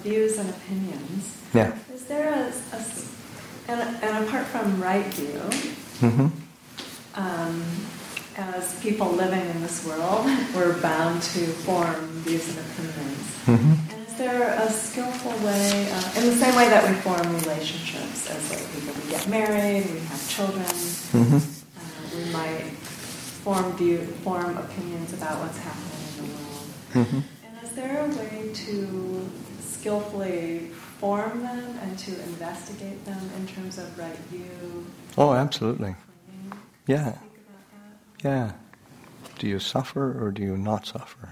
views and opinions. Yeah. Is there and apart from right view, Mm-hmm. As people living in this world, we're bound to form views and opinions. Mm-hmm. And is there a skillful way, in the same way that we form relationships, as like we get married, we have children, Mm-hmm. we might form opinions about what's happening in the world. Mm-hmm. And is there a way to skillfully form them and to investigate them in terms of right view? Oh, absolutely. Yeah. Think about that. Yeah. Do you suffer or do you not suffer?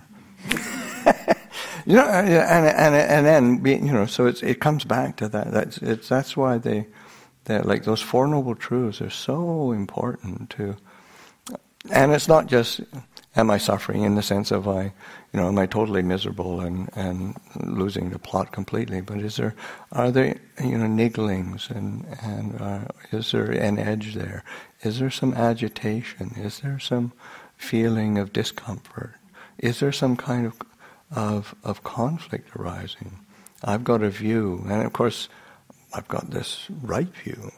And then so it comes back to that. That's why they like those Four Noble Truths are so important to. And it's not just am I suffering in the sense of am I totally miserable and losing the plot completely? But are there nigglings and is there an edge there? Is there some agitation? Is there some feeling of discomfort? Is there some kind of conflict arising? I've got a view, and of course, I've got this right view.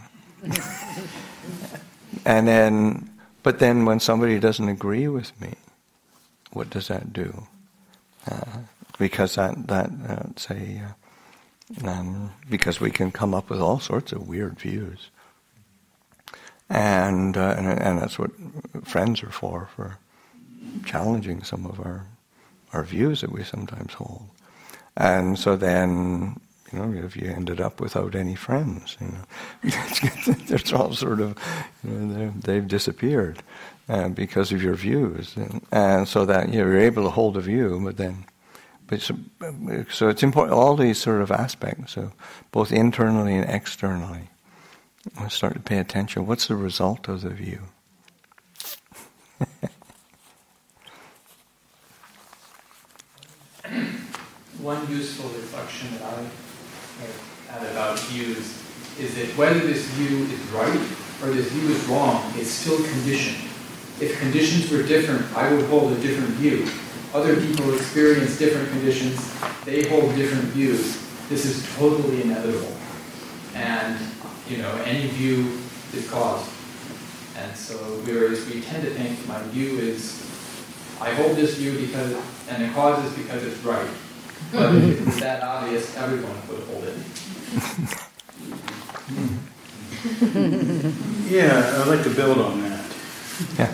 But then when somebody doesn't agree with me, what does that do? Because because we can come up with all sorts of weird views. And that's what friends are for challenging some of our views that we sometimes hold. And so then, if you ended up without any friends, there's all sort of, they've disappeared because of your views. And so that you're able to hold a view, so it's important, all these sort of aspects, so both internally and externally. I start to pay attention. What's the result of the view? One useful reflection that I have had about views is that whether this view is right or this view is wrong, it's still conditioned. If conditions were different, I would hold a different view. Other people experience different conditions, they hold different views. This is totally inevitable. And any view is caused. And so whereas we tend to think my view is, I hold this view and the cause is because it's right. But if it's that obvious, everyone would hold it. Yeah, I'd like to build on that. Yeah.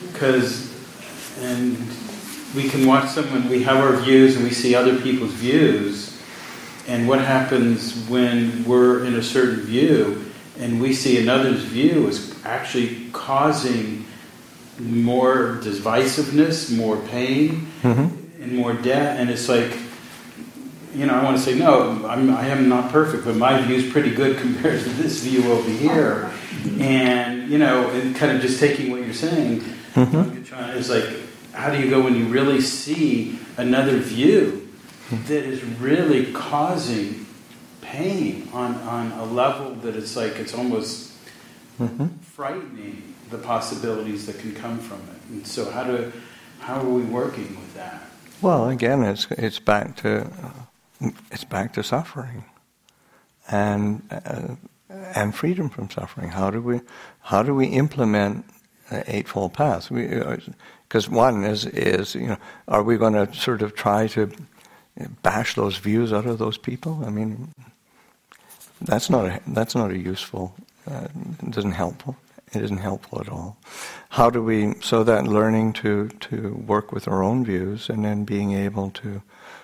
And we can watch someone, we have our views and we see other people's views, and what happens when we're in a certain view and we see another's view is actually causing more divisiveness, more pain, and more death. And it's like, I want to say, no, I am not perfect, but my view is pretty good compared to this view over here. And, and kind of just taking what you're saying, it's like, how do you go when you really see another view that is really causing pain on a level that it's like, it's almost frightening, the possibilities that can come from it. And so how are we working with that? Well, again, it's back to suffering, and freedom from suffering. How do we implement the Eightfold Path? Because one is are we going to sort of try to bash those views out of those people? I mean, that's not a useful. It isn't helpful. It isn't helpful at all. How do we? So that learning to work with our own views and then being able to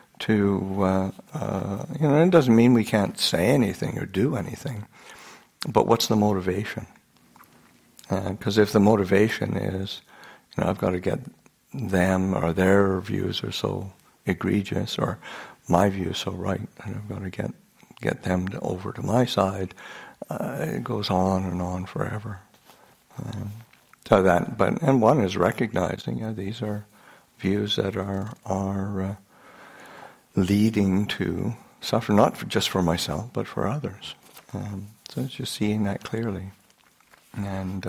it doesn't mean we can't say anything or do anything, but what's the motivation? Because if the motivation is, I've got to get them or their views are so egregious, or my view is so right, and I've got to get them over to my side, it goes on and on forever. And one is recognizing these are views that are leading to suffer, not just for myself, but for others. So it's just seeing that clearly. And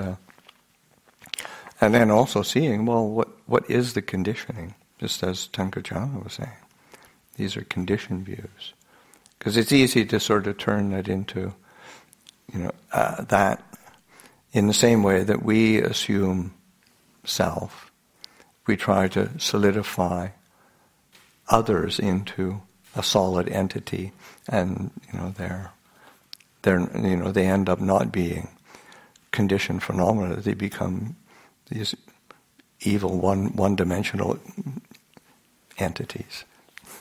then also seeing, well, what is the conditioning? Just as Tankachala was saying. These are conditioned views. Because it's easy to sort of turn it into, that in the same way that we assume self, we try to solidify others into a solid entity, and they end up not being conditioned phenomena. They become these evil one-dimensional entities.